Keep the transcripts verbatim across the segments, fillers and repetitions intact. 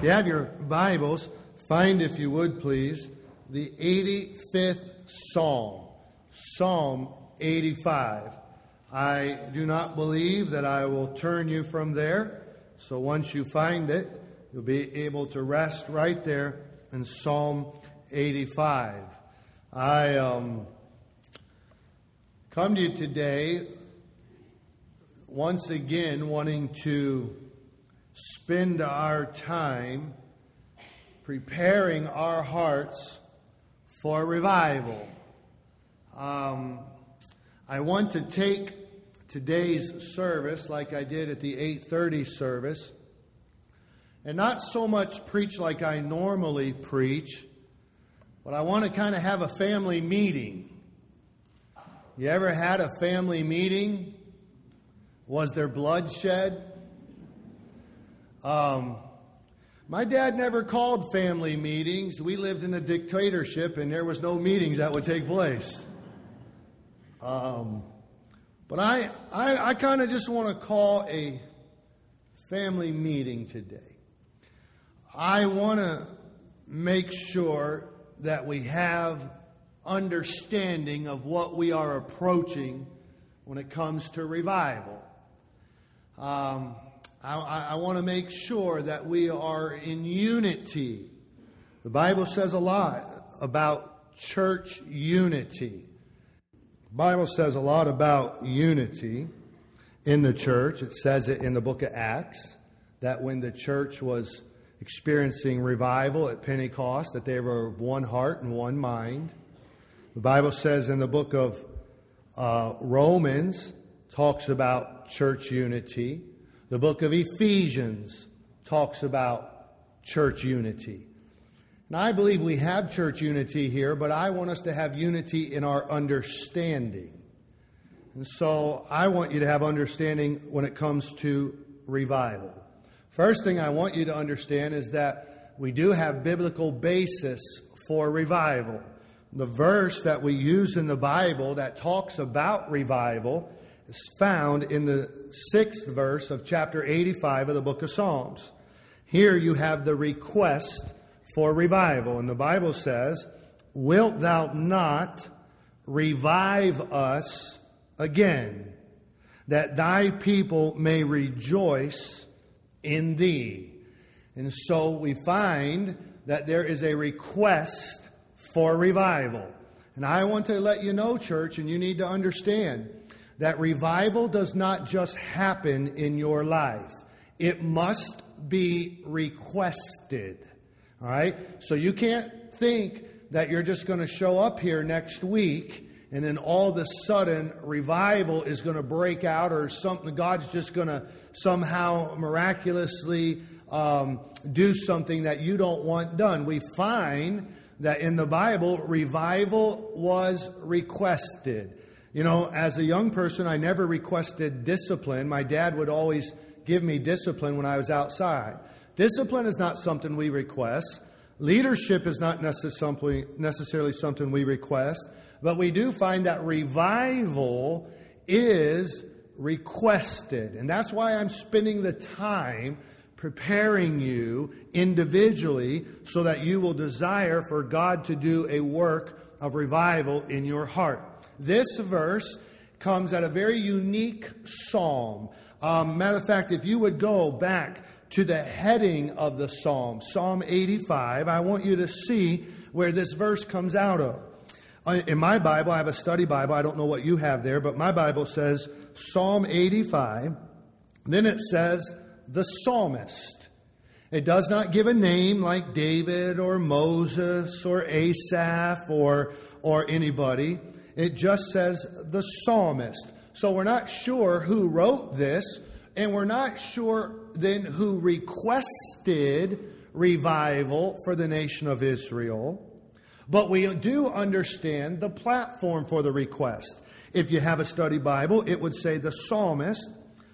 you have your Bibles, find, if you would please, the eighty-fifth Psalm, Psalm eighty-five. I do not believe that I will turn you from there, so once you find it, you'll be able to rest right there in Psalm eighty-five. I um, come to you today once again wanting to spend our time preparing our hearts for revival. Um, I want to take today's service like I did at the eight thirty service and not so much preach like I normally preach, but I want to kind of have a family meeting. You ever had a family meeting? Was there bloodshed? Um, my dad never called family meetings. We lived in a dictatorship and there was no meetings that would take place. Um, but I, I, I kind of just want to call a family meeting today. I want to make sure that we have understanding of what we are approaching when it comes to revival. Um, I, I want to make sure that we are in unity. The Bible says a lot about church unity. The Bible says a lot about unity in the church. It says it in the book of Acts, that when the church was experiencing revival at Pentecost, that they were of one heart and one mind. The Bible says in the book of uh, Romans, talks about church unity. The book of Ephesians talks about church unity. Now, I believe we have church unity here, but I want us to have unity in our understanding. And so I want you to have understanding when it comes to revival. First thing I want you to understand is that we do have biblical basis for revival. The verse that we use in the Bible that talks about revival is found in the sixth verse of chapter eighty-five of the book of Psalms. Here you have the request for revival. And the Bible says, "Wilt thou not revive us again, that thy people may rejoice in thee?" And so we find that there is a request for revival. And I want to let you know, church, and you need to understand that revival does not just happen in your life. It must be requested. All right? So you can't think that you're just going to show up here next week and then all of a sudden revival is going to break out, or something. God's just going to somehow miraculously um, do something that you don't want done. We find that in the Bible, revival was requested. You know, as a young person, I never requested discipline. My dad would always give me discipline when I was outside. Discipline is not something we request. Leadership is not necessarily necessarily something we request. But we do find that revival is requested. And that's why I'm spending the time preparing you individually so that you will desire for God to do a work of revival in your heart. This verse comes at a very unique psalm. Um, matter of fact, if you would go back to the heading of the psalm, Psalm eighty-five, I want you to see where this verse comes out of. In my Bible, I have a study Bible. I don't know what you have there, but my Bible says Psalm eighty-five. Then it says the psalmist. It does not give a name like David or Moses or Asaph or, or anybody. It just says the psalmist. So we're not sure who wrote this, and we're not sure then who requested revival for the nation of Israel. But we do understand the platform for the request. If you have a study Bible, it would say the psalmist,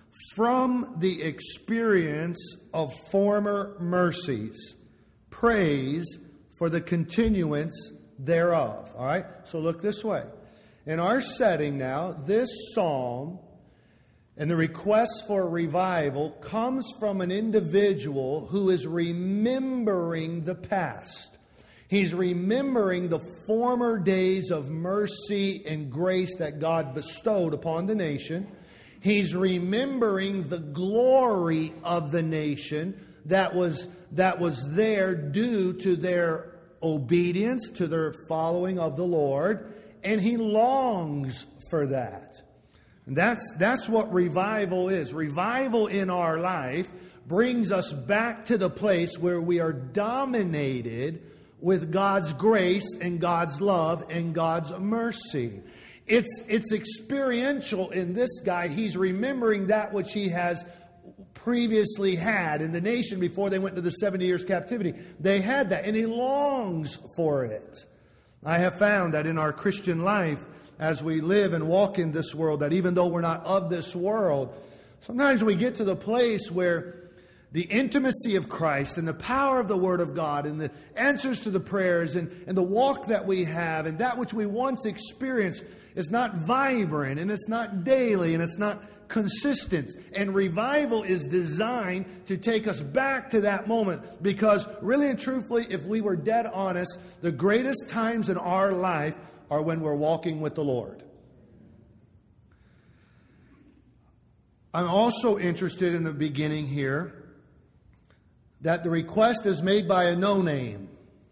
from the experience of former mercies, prays for the continuance thereof. All right? So look this way. In our setting now, this psalm And the request for revival comes from an individual who is remembering the past. He's remembering the former days of mercy and grace that God bestowed upon the nation. He's remembering the glory of the nation that was, that was there due to their obedience, to their following of the Lord. And he longs for that. And that's, that's what revival is. Revival in our life brings us back to the place where we are dominated with God's grace and God's love and God's mercy. It's, it's experiential in this guy. He's remembering that which he has previously had in the nation before they went to the seventy years captivity. They had that, and he longs for it. I have found that in our Christian life, as we live and walk in this world, that even though we're not of this world, sometimes we get to the place where the intimacy of Christ and the power of the Word of God and the answers to the prayers and, and the walk that we have and that which we once experienced is not vibrant and it's not daily and it's not consistent. And revival is designed to take us back to that moment, because really and truthfully, if we were dead honest, the greatest times in our life are when we're walking with the Lord. I'm also interested in the beginning here that the request is made by a no-name.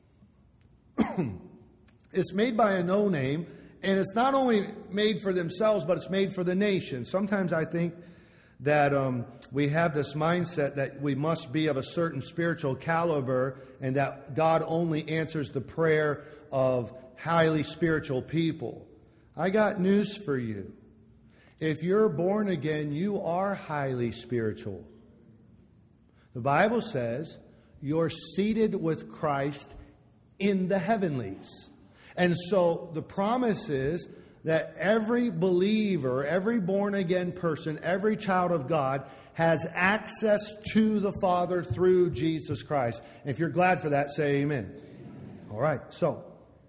It's made by a no-name, and it's not only made for themselves, but it's made for the nation. Sometimes I think that um, we have this mindset that we must be of a certain spiritual caliber and that God only answers the prayer of highly spiritual people. I got news for you. If you're born again, you are highly spiritual. The Bible says you're seated with Christ in the heavenlies. And so the promise is that every believer, every born-again person, every child of God has access to the Father through Jesus Christ. And if you're glad for that, say amen. All right, so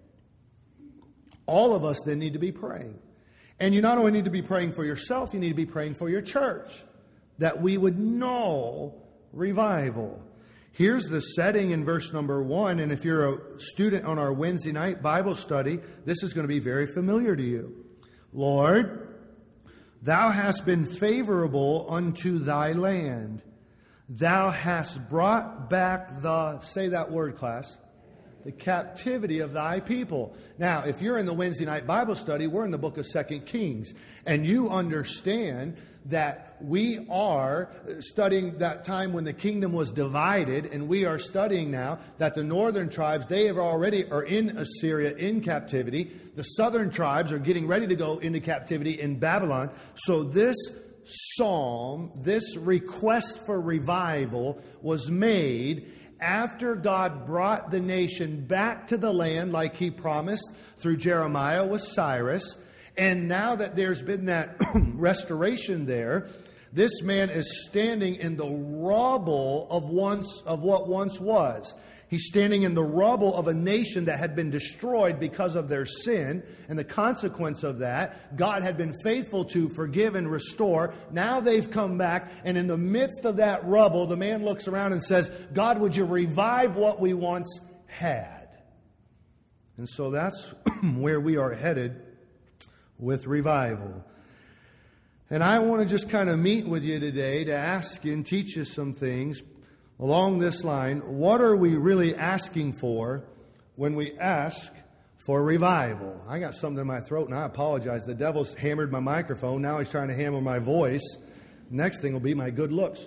all of us then need to be praying. And you not only need to be praying for yourself, you need to be praying for your church, that we would know revival. Here's the setting in verse number one. And if you're a student on our Wednesday night Bible study, this is going to be very familiar to you. Lord, thou hast been favorable unto thy land. Thou hast brought back the, say that word, class, the captivity of thy people. Now, if you're in the Wednesday night Bible study, we're in the book of Second Kings. And you understand that we are studying that time when the kingdom was divided, and we are studying now that the northern tribes, they have already are in Assyria in captivity. The southern tribes are getting ready to go into captivity in Babylon. So this psalm, this request for revival was made after God brought the nation back to the land like He promised through Jeremiah with Cyrus. And now that there's been that restoration there, this man is standing in the rubble of once of what once was. He's standing in the rubble of a nation that had been destroyed because of their sin. And the consequence of that, God had been faithful to forgive and restore. Now they've come back, and in the midst of that rubble, the man looks around and says, God, would you revive what we once had? And so that's where we are headed with revival. And I want to just kind of meet with you today to ask you and teach you some things along this line. What are we really asking for when we ask for revival? I got something in my throat and I apologize. The devil's hammered my microphone. Now he's trying to hammer my voice. Next thing will be my good looks.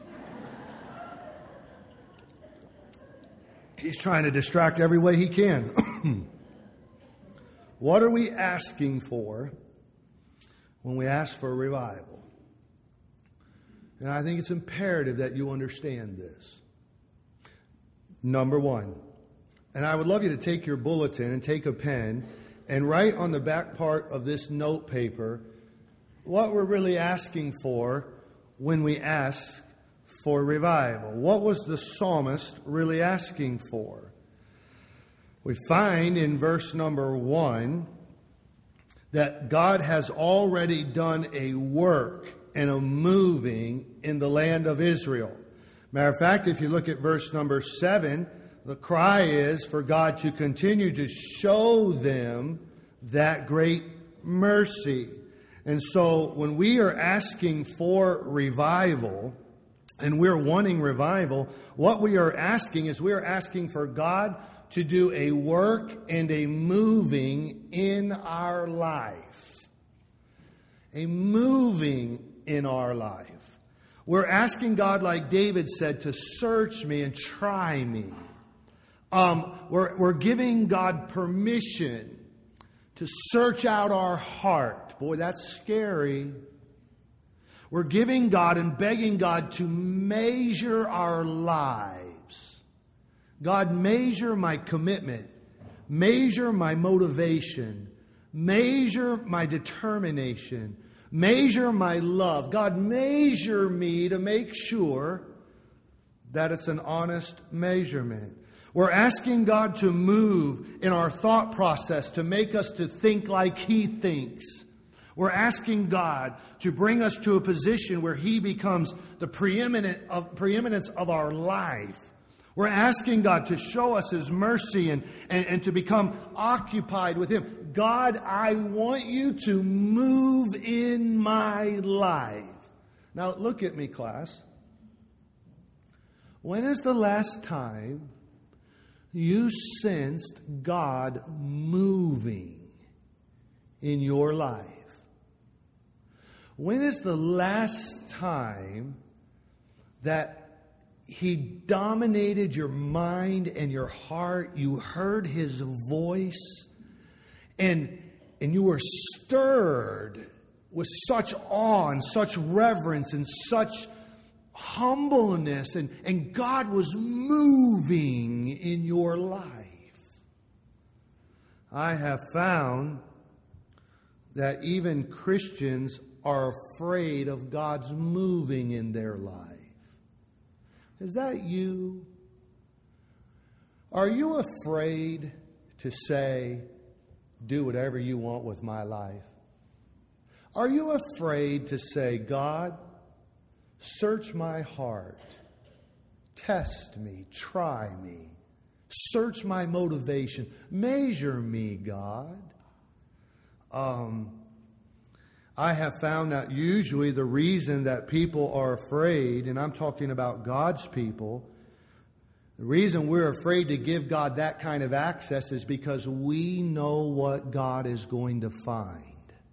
He's trying to distract every way he can. What are we asking for when we ask for a revival? And I think it's imperative that you understand this. Number one, and I would love you to take your bulletin and take a pen and write on the back part of this note paper what we're really asking for when we ask for revival. What was the psalmist really asking for? We find in verse number one that God has already done a work and a moving in the land of Israel. Matter of fact, if you look at verse number seven, the cry is for God to continue to show them that great mercy. And so when we are asking for revival, and we're wanting revival, what we are asking is we are asking for God to do a work and a moving in our life. A moving in our life. We're asking God, like David said, to search me and try me. Um, we're, we're giving God permission to search out our heart. Boy, that's scary. We're giving God and begging God to measure our lives. God, measure my commitment. Measure my motivation. Measure my determination. Measure my love. God, measure me to make sure that it's an honest measurement. We're asking God to move in our thought process to make us to think like He thinks. We're asking God to bring us to a position where He becomes the preeminent of, preeminence of our life. We're asking God to show us His mercy and, and, and to become occupied with Him. God, I want you to move in my life. Now look at me, class. When is the last time you sensed God moving in your life? When is the last time that He dominated your mind and your heart? You heard His voice and, and you were stirred with such awe and such reverence and such humbleness, and, and God was moving in your life. I have found that even Christians are afraid of God's moving in their life. Is that you? Are you afraid to say, do whatever you want with my life? Are you afraid to say, God, search my heart, test me, try me, search my motivation, measure me, God? Um... I have found that usually the reason that people are afraid, and I'm talking about God's people, the reason we're afraid to give God that kind of access is because we know what God is going to find.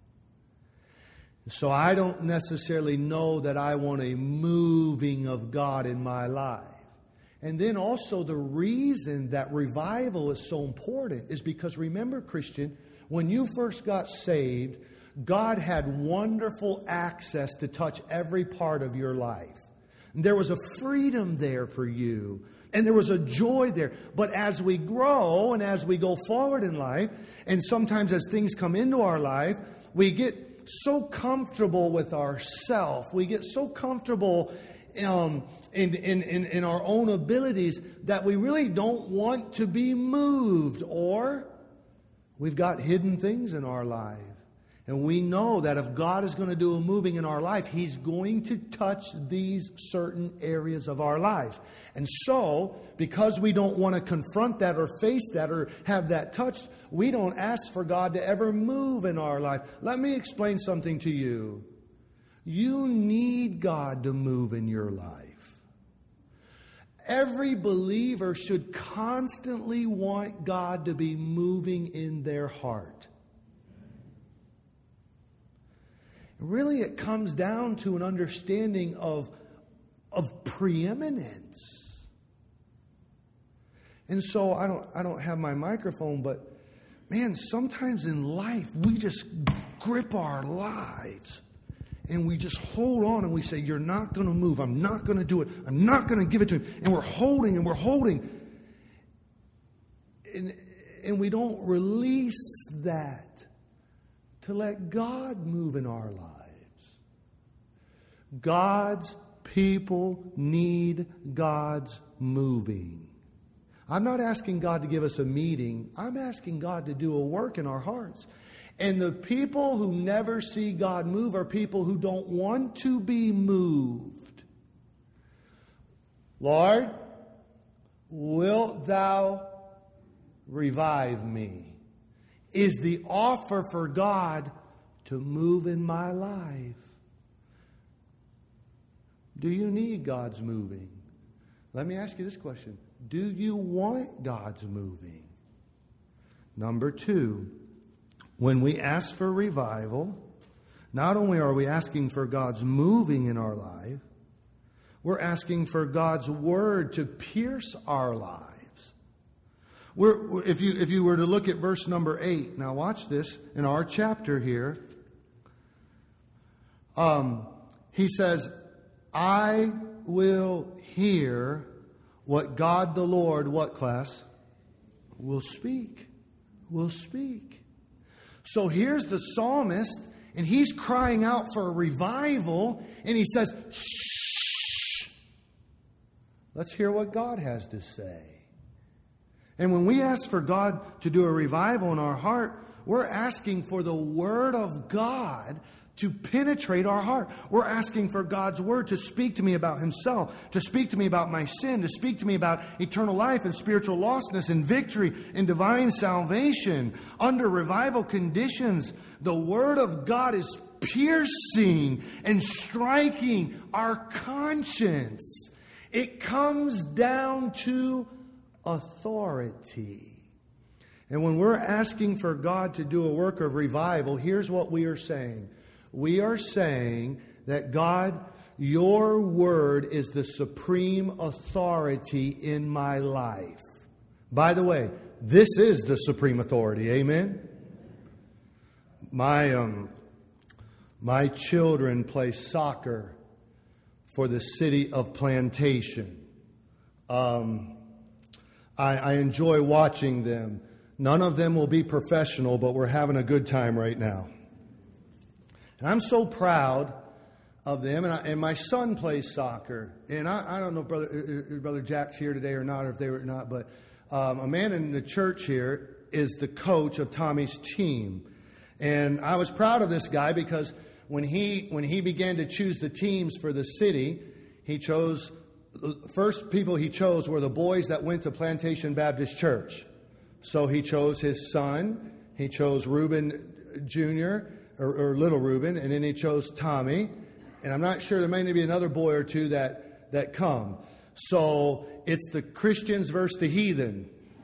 So I don't necessarily know that I want a moving of God in my life. And then also the reason that revival is so important is because, remember, Christian, when you first got saved, God had wonderful access to touch every part of your life. And there was a freedom there for you. And there was a joy there. But as we grow and as we go forward in life, and sometimes as things come into our life, we get so comfortable with ourselves. We get so comfortable um, in, in, in, in our own abilities that we really don't want to be moved. Or we've got hidden things in our life. And we know that if God is going to do a moving in our life, He's going to touch these certain areas of our life. And so, because we don't want to confront that or face that or have that touched, we don't ask for God to ever move in our life. Let me explain something to you. You need God to move in your life. Every believer should constantly want God to be moving in their heart. Really, it comes down to an understanding of, of preeminence. And so I don't I don't have my microphone, but man, sometimes in life we just grip our lives and we just hold on and we say, you're not going to move. I'm not going to do it. I'm not going to give it to him. And we're holding and we're holding. And, and we don't release that to let God move in our lives. God's people need God's moving. I'm not asking God to give us a meeting. I'm asking God to do a work in our hearts. And the people who never see God move are people who don't want to be moved. Lord, wilt thou revive me? Is the offer for God to move in my life. Do you need God's moving? Let me ask you this question. Do you want God's moving? Number two, when we ask for revival, not only are we asking for God's moving in our life, we're asking for God's word to pierce our lives. We're, if you, if you were to look at verse number eight, now watch this, in our chapter here, um, he says, I will hear what God the Lord, what class? Will speak. Will speak. So here's the psalmist, and he's crying out for a revival, and he says, shh. Let's hear what God has to say. And when we ask for God to do a revival in our heart, we're asking for the Word of God to penetrate our heart. We're asking for God's Word to speak to me about Himself, to speak to me about my sin, to speak to me about eternal life and spiritual lostness and victory and divine salvation. Under revival conditions, the Word of God is piercing and striking our conscience. It comes down to authority. And when we're asking for God to do a work of revival, here's what we are saying. We are saying that God, your word is the supreme authority in my life. By the way, this is the supreme authority. Amen? My, um, my children play soccer for the city of Plantation. Um, I, I enjoy watching them. None of them will be professional, but we're having a good time right now. And I'm so proud of them. And, I, and my son plays soccer. And I, I don't know if Brother, Brother Jack's here today or not, or if they were not, but um, a man in the church here is the coach of Tommy's team. And I was proud of this guy because when he when he began to choose the teams for the city, he chose, the first people he chose were the boys that went to Plantation Baptist Church. So he chose his son, he chose Reuben Junior, Or, or little Reuben, and then he chose Tommy. And I'm not sure, there may be another boy or two that, that come. So it's the Christians versus the heathen.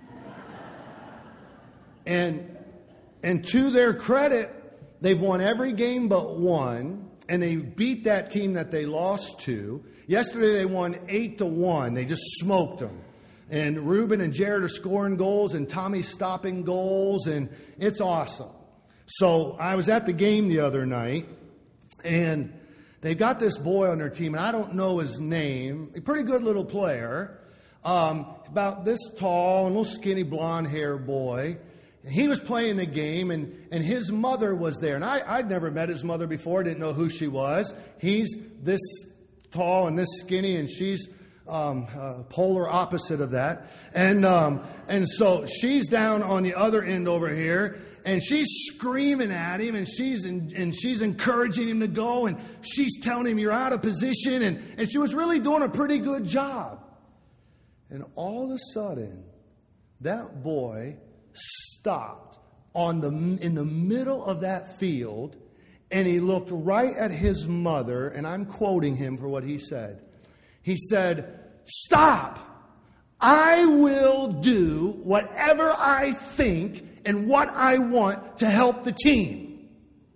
And, and to their credit, they've won every game but one. And they beat that team that they lost to. Yesterday they won eight to one. They just smoked them. And Reuben and Jared are scoring goals, and Tommy's stopping goals, and it's awesome. So I was at the game the other night, and they got this boy on their team, and I don't know his name. A pretty good little player, um, about this tall, and little skinny blonde hair boy. And he was playing the game, and, and his mother was there. And I, I'd never met his mother before, didn't know who she was. He's this tall and this skinny, and she's um, uh, polar opposite of that. And um, and so she's down on the other end over here. And she's screaming at him, and she's in, and she's encouraging him to go, and she's telling him you're out of position, and, and she was really doing a pretty good job. And all of a sudden, that boy stopped on the in the middle of that field, and he looked right at his mother, and I'm quoting him for what he said. He said, "Stop! I will do whatever I think and what I want to help the team."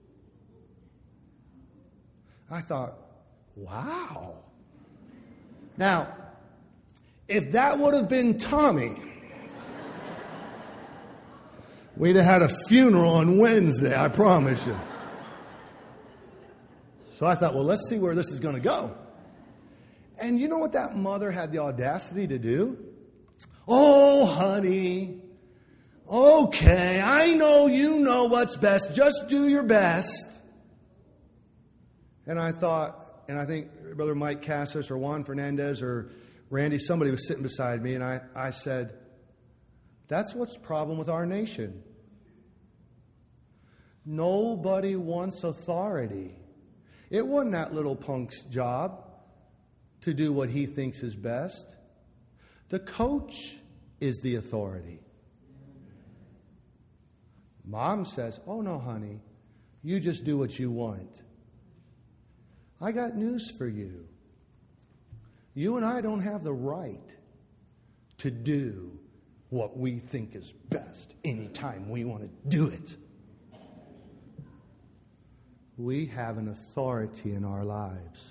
I thought, wow. Now, if that would have been Tommy, we'd have had a funeral on Wednesday, I promise you. So I thought, well, let's see where this is going to go. And you know what that mother had the audacity to do? "Oh, honey, okay, I know you know what's best. Just do your best." And I thought, and I think Brother Mike Cassis or Juan Fernandez or Randy, somebody was sitting beside me, and I, I said, that's what's the problem with our nation. Nobody wants authority. It wasn't that little punk's job to do what he thinks is best. The coach is the authority. Mom says, oh no, honey, you just do what you want. I got news for you. You and I don't have the right to do what we think is best anytime we want to do it. We have an authority in our lives.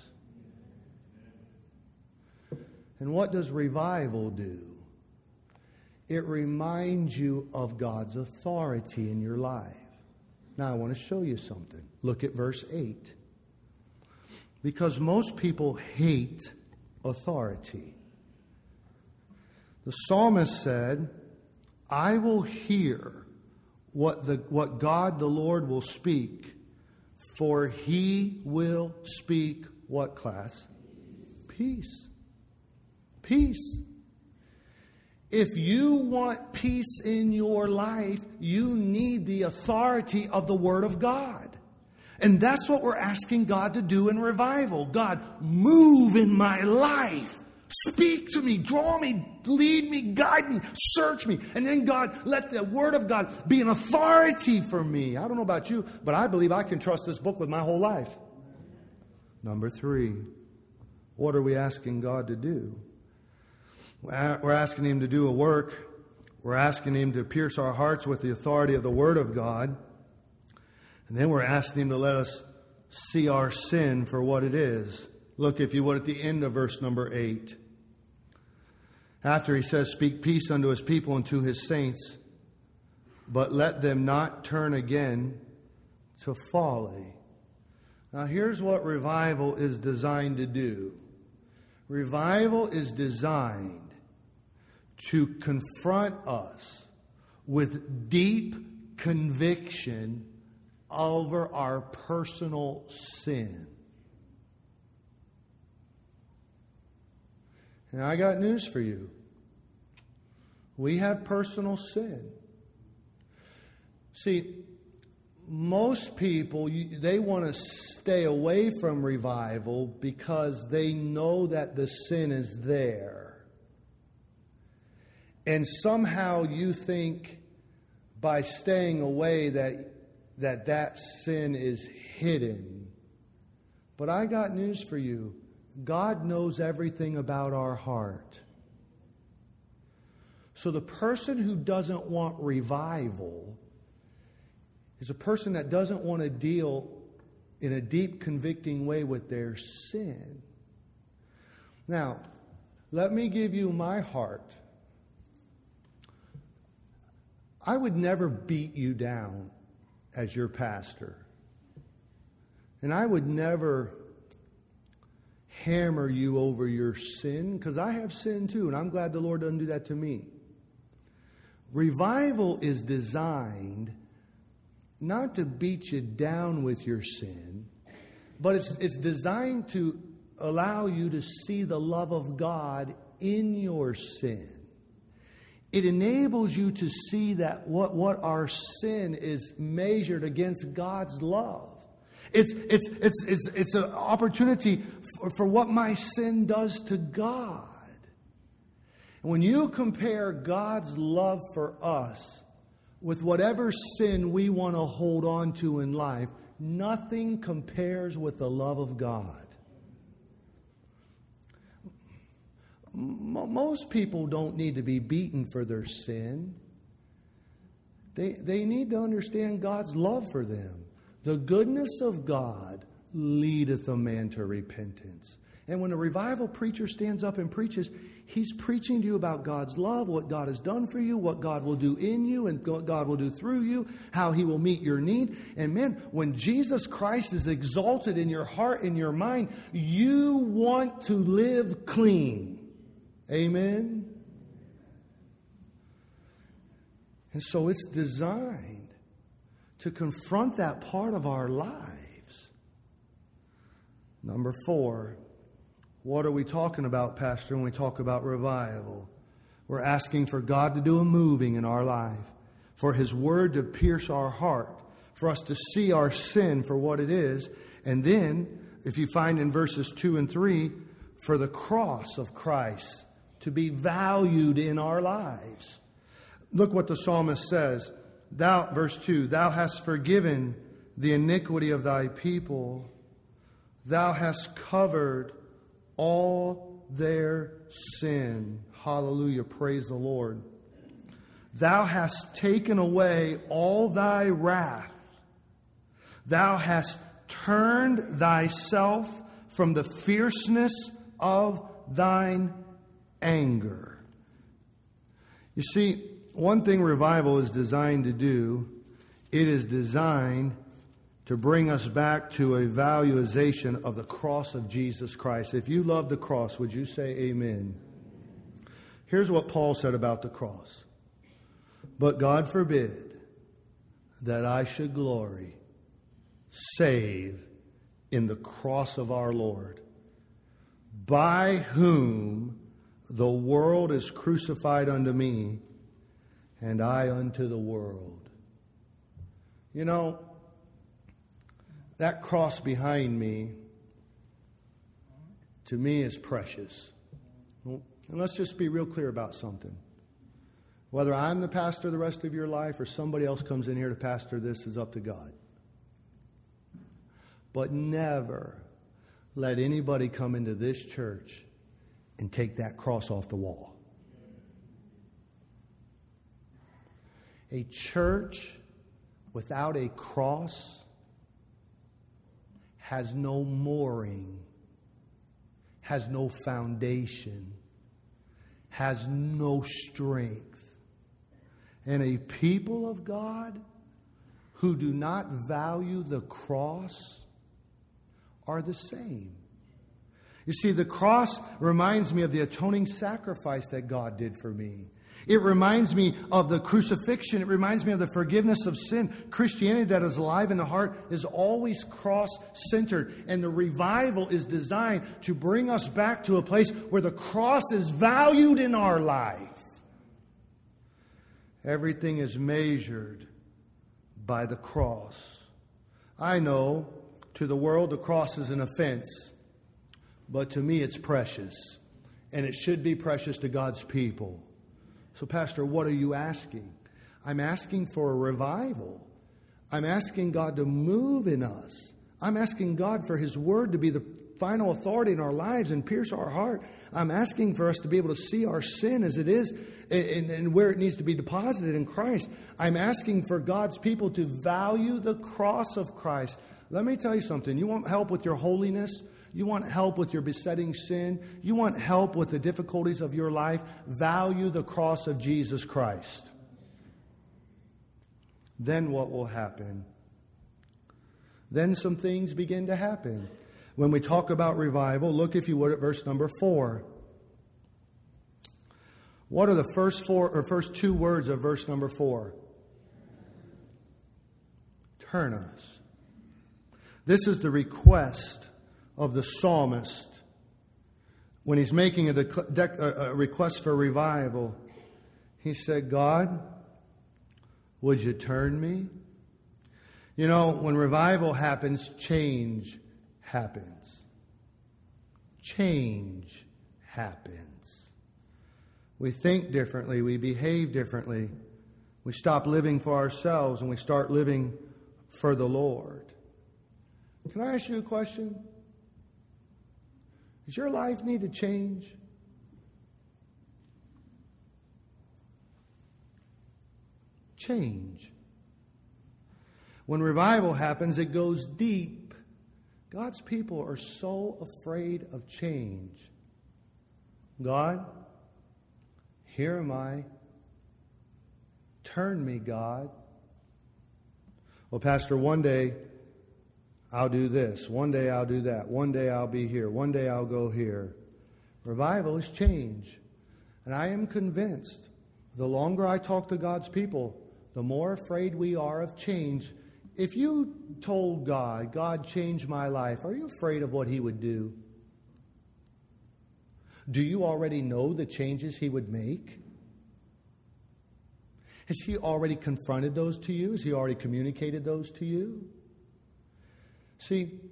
And what does revival do? It reminds you of God's authority in your life. Now I want to show you something. Look at verse eight. Because most people hate authority. The psalmist said, I will hear what the what God the Lord will speak, for he will speak what, class? Peace. Peace. If you want peace in your life, you need the authority of the Word of God. And that's what we're asking God to do in revival. God, move in my life. Speak to me, draw me, lead me, guide me, search me. And then God, let the Word of God be an authority for me. I don't know about you, but I believe I can trust this book with my whole life. Number three, what are we asking God to do? We're asking Him to do a work. We're asking Him to pierce our hearts with the authority of the Word of God. And then we're asking Him to let us see our sin for what it is. Look, if you would, at the end of verse number eight. After He says, speak peace unto His people and to His saints, but let them not turn again to folly. Now here's what revival is designed to do. Revival is designed to confront us with deep conviction over our personal sin. And I got news for you. We have personal sin. See, most people, they want to stay away from revival because they know that the sin is there. And somehow you think by staying away that that, that sin is hidden. But I got news for you. God knows everything about our heart. So the person who doesn't want revival is a person that doesn't want to deal in a deep, convicting way with their sin. Now, let me give you my heart. I would never beat you down as your pastor. And I would never hammer you over your sin, because I have sin too, and I'm glad the Lord doesn't do that to me. Revival is designed not to beat you down with your sin, but it's, it's designed to allow you to see the love of God in your sin. It enables you to see that what, what our sin is measured against God's love. It's it's it's it's it's an opportunity for, for what my sin does to God. And when you compare God's love for us with whatever sin we want to hold on to in life, nothing compares with the love of God. Most people don't need to be beaten for their sin. They, they need to understand God's love for them. The goodness of God leadeth a man to repentance. And when a revival preacher stands up and preaches, he's preaching to you about God's love, what God has done for you, what God will do in you, and what God will do through you, how He will meet your need. And man, when Jesus Christ is exalted in your heart and your mind, you want to live clean. Amen? And so it's designed to confront that part of our lives. Number four, what are we talking about, Pastor, when we talk about revival? We're asking for God to do a moving in our life, for His Word to pierce our heart, for us to see our sin for what it is. And then, if you find in verses two and three, for the cross of Christ to be valued in our lives. Look what the psalmist says. Thou, verse two, Thou hast forgiven the iniquity of Thy people. Thou hast covered all their sin. Hallelujah. Praise the Lord. Thou hast taken away all Thy wrath. Thou hast turned Thyself from the fierceness of Thine anger. You see, one thing revival is designed to do, it is designed to bring us back to a valuation of the cross of Jesus Christ. If you love the cross, would you say amen? Here's what Paul said about the cross. But God forbid that I should glory save in the cross of our Lord, by whom the world is crucified unto me, and I unto the world. You know, that cross behind me, to me, is precious. And let's just be real clear about something. Whether I'm the pastor the rest of your life or somebody else comes in here to pastor this is up to God. But never let anybody come into this church and take that cross off the wall. A church without a cross has no mooring, has no foundation, has no strength. And a people of God who do not value the cross are the same. You see, the cross reminds me of the atoning sacrifice that God did for me. It reminds me of the crucifixion. It reminds me of the forgiveness of sin. Christianity that is alive in the heart is always cross-centered. And the revival is designed to bring us back to a place where the cross is valued in our life. Everything is measured by the cross. I know to the world the cross is an offense, but to me it's precious. And it should be precious to God's people. So, Pastor, what are you asking? I'm asking for a revival. I'm asking God to move in us. I'm asking God for His Word to be the final authority in our lives and pierce our heart. I'm asking for us to be able to see our sin as it is and, and where it needs to be deposited in Christ. I'm asking for God's people to value the cross of Christ. Let me tell you something. You want help with your holiness? You want help with your besetting sin? You want help with the difficulties of your life? Value the cross of Jesus Christ. Then what will happen? Then some things begin to happen. When we talk about revival, look, if you would, at verse number four. What are the first four or first two words of verse number four? Turn us. This is the request of the psalmist when he's making a, dec- a request for revival. He said, God, would you turn me? You know, when revival happens, change happens. Change happens. We think differently. We behave differently. We stop living for ourselves and we start living for the Lord. Can I ask you a question? Does your life need to change? Change. When revival happens, it goes deep. God's people are so afraid of change. God, here am I. Turn me, God. Well, Pastor, one day I'll do this. One day I'll do that. One day I'll be here. One day I'll go here. Revival is change. And I am convinced the longer I talk to God's people, the more afraid we are of change. If you told God, God, change my life, are you afraid of what He would do? Do you already know the changes He would make? Has He already confronted those to you? Has He already communicated those to you? See,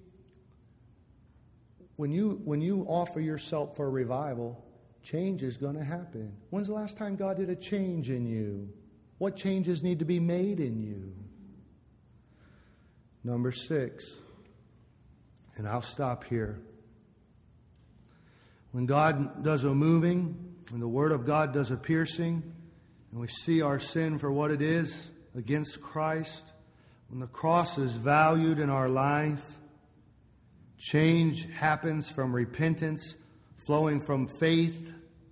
when you when you offer yourself for a revival, change is going to happen. When's the last time God did a change in you? What changes need to be made in you? Number six, and I'll stop here. When God does a moving, when the Word of God does a piercing, and we see our sin for what it is against Christ, when the cross is valued in our life, change happens from repentance, flowing from faith.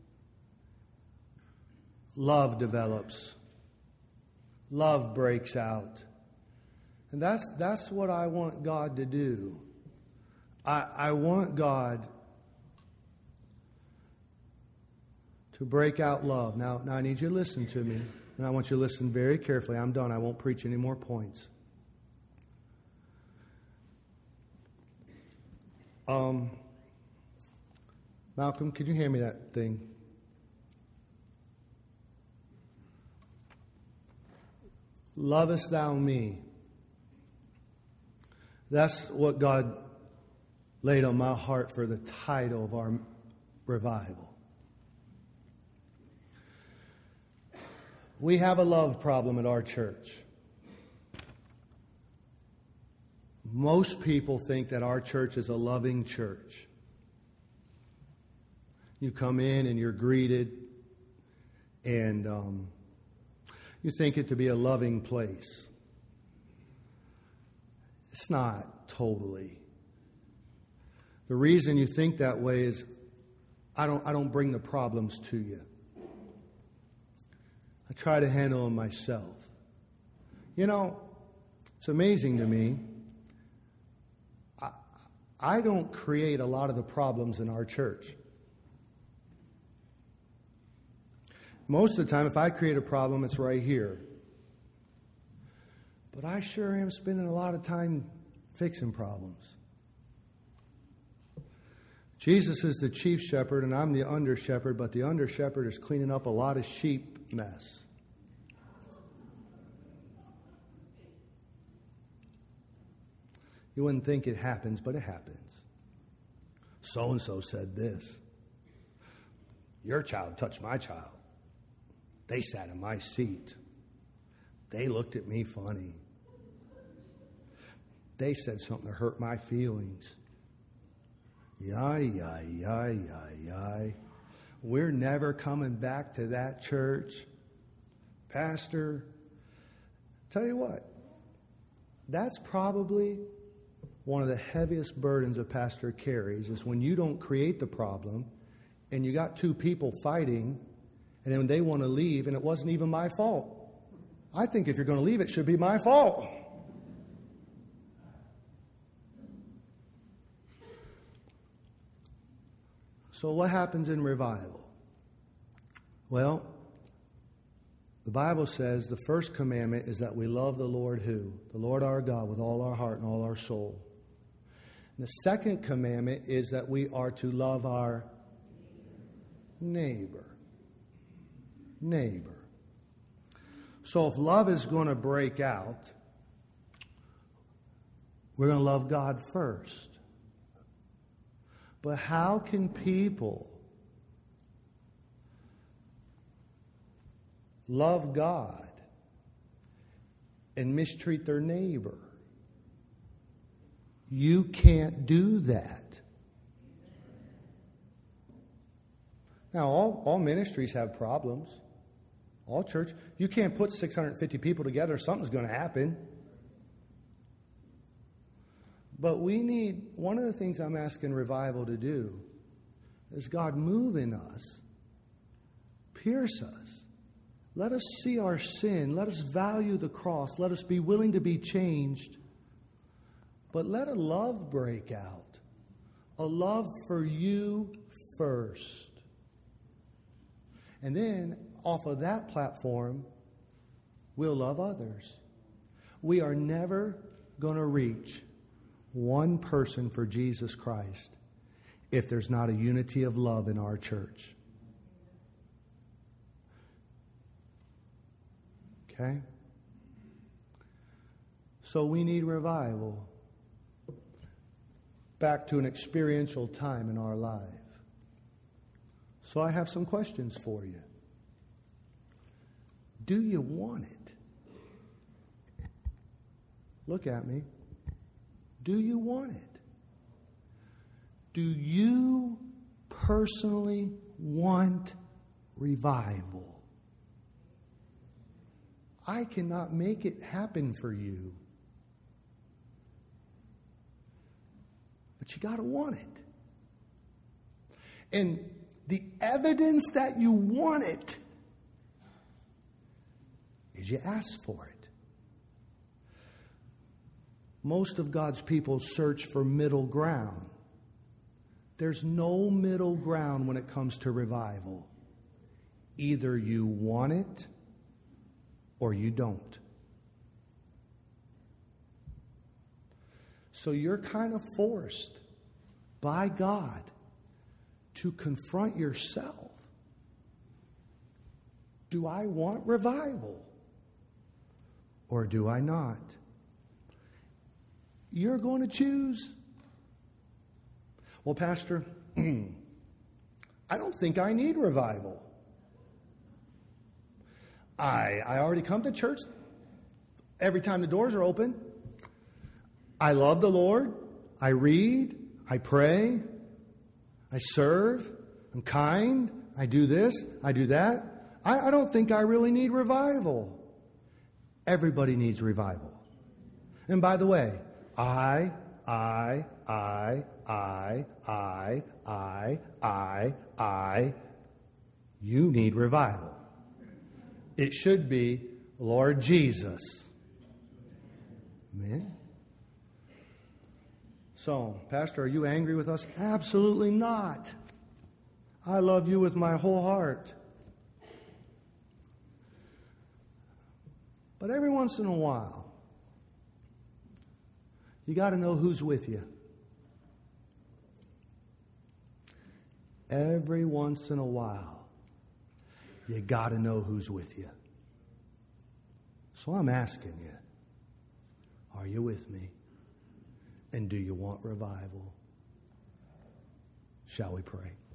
Love develops. Love breaks out. And that's that's what I want God to do. I, I want God to break out love. Now, now I need you to listen to me. And I want you to listen very carefully. I'm done. I won't preach any more points. Um, Malcolm, could you hand me that thing? Lovest thou me? That's what God laid on my heart for the title of our revival. We have a love problem at our church. Most people think that our church is a loving church. You come in and you're greeted, and um, you think it to be a loving place. It's not totally. The reason you think that way is I don't, I don't bring the problems to you. I try to handle them myself. You know, it's amazing to me. I, I don't create a lot of the problems in our church. Most of the time, if I create a problem, it's right here. But I sure am spending a lot of time fixing problems. Jesus is the chief shepherd, and I'm the under shepherd, but the under shepherd is cleaning up a lot of sheep mess. You wouldn't think it happens, but it happens. So-and-so said this. Your child touched my child. They sat in my seat. They looked at me funny. They said something that hurt my feelings. Yai, yai, yai, yai, yai. We're never coming back to that church. Pastor, tell you what, that's probably one of the heaviest burdens a pastor carries is when you don't create the problem and you got two people fighting and then they want to leave and it wasn't even my fault. I think if you're going to leave, it should be my fault. So what happens in revival? Well, the Bible says the first commandment is that we love the Lord who? The Lord our God with all our heart and all our soul. And the second commandment is that we are to love our neighbor. Neighbor. So if love is going to break out, we're going to love God first. But how can people love God and mistreat their neighbor? You can't do that. Now, all, all ministries have problems. All church. You can't put six hundred fifty people together. Something's going to happen. But we need, one of the things I'm asking revival to do is God move in us, pierce us. Let us see our sin. Let us value the cross. Let us be willing to be changed. But let a love break out. A love for you first. And then, off of that platform, we'll love others. We are never going to reach one person for Jesus Christ if there's not a unity of love in our church. Okay? So we need revival. Back to an experiential time in our life. So I have some questions for you. Do you want it? Look at me. Do you want it? Do you personally want revival? I cannot make it happen for you. But you got to want it. And the evidence that you want it is you ask for it. Most of God's people search for middle ground. There's no middle ground when it comes to revival. Either you want it or you don't. So you're kind of forced by God to confront yourself. Do I want revival or do I not? You're going to choose. Well, Pastor, I don't think I need revival. I, I already come to church every time the doors are open. I love the Lord. I read. I pray. I serve. I'm kind. I do this. I do that. I, I don't think I really need revival. Everybody needs revival. And by the way, I, I, I, I, I, I, I, I, you need revival. It should be, Lord Jesus. Amen. So, Pastor, are you angry with us? Absolutely not. I love you with my whole heart. But every once in a while, you got to know who's with you. Every once in a while, you got to know who's with you. So I'm asking you, are you with me? And do you want revival? Shall we pray?